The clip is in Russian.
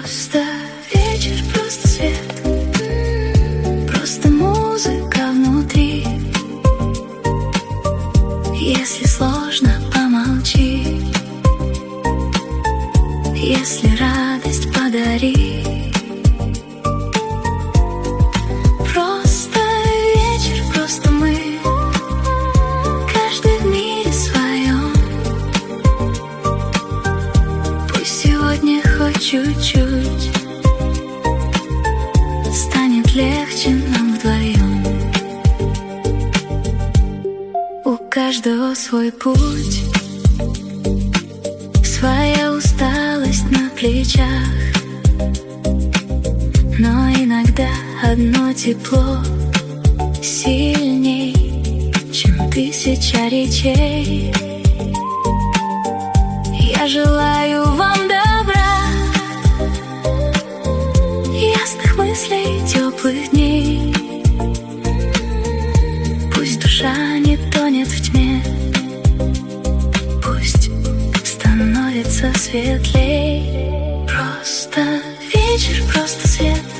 Просто вечер, просто свет, просто музыка внутри. Если сложно, помолчи, если радость, подари. Просто вечер, просто мы, каждый в мире своем. Пусть сегодня хоть чуть-чуть станет легче нам вдвоем. У каждого свой путь, своя усталость на плечах, но иногда одно тепло сильней, чем тысяча речей. Я желаю вам добра, ясных мыслей, теплых дней. Пусть душа не тонет в тьме, пусть становится светлей. Просто вечер, просто свет,